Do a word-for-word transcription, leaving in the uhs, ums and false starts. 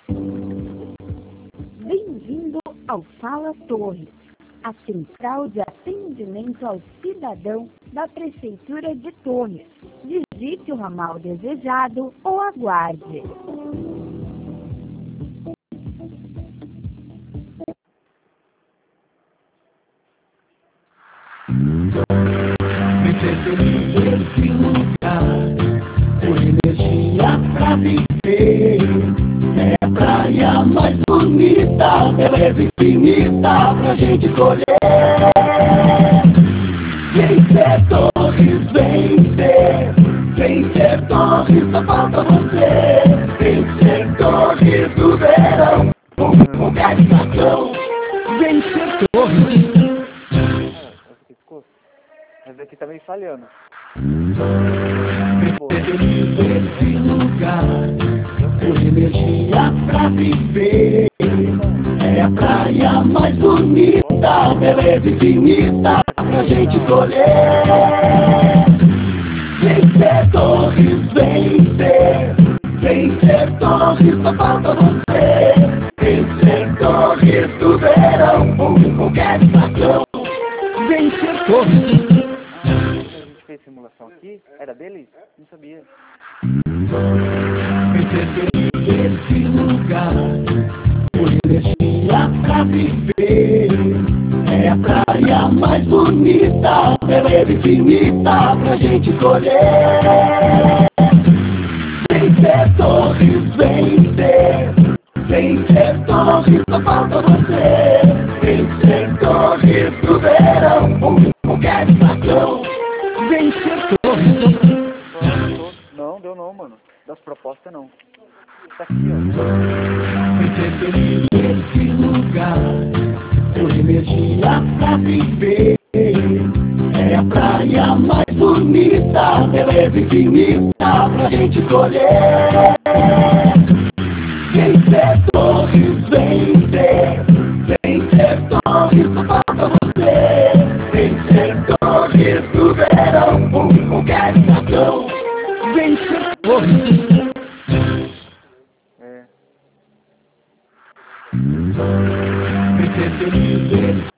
Bem-vindo ao Fala Torres, a central de atendimento ao cidadão da Prefeitura de Torres. Visite o ramal desejado ou aguarde. Esse lugar, com energia pra viver. É a praia mais bonita, beleza infinita pra gente escolher. Vencer Torres, vencer. Vencer Torres, só falta você. Vencer Torres do verão, com qualquer estação. Vencer Torres. Mas aqui tá meio falhando. Esse lugar, com energia pra viver. É a praia mais bonita, beleza infinita pra gente escolher. Vencer Torres, vencer. Vencer Torres, só falta você. Vencer Torres do verão, com qualquer estação. Vencer Torres. A gente fez simulação aqui, era dele? Não sabia. Esse lugar, com energia pra viver. É a praia mais bonita, beleza infinita pra gente escolher. Vencer Torres, vencer. Vencer Torres, só falta você. Vencer Torres do verão, com qualquer estação. Vencer Torres. Não, deu não, mano. Das propostas não. Tá aqui, ó. Esse lugar, com energia pra viver. É a praia mais bonita, beleza infinita pra gente escolher. Vencer Torres, vencer. Vencer Torres, só falta você. Vencer Torres do verão, com qualquer estação. Vencer Torres. É. Vencer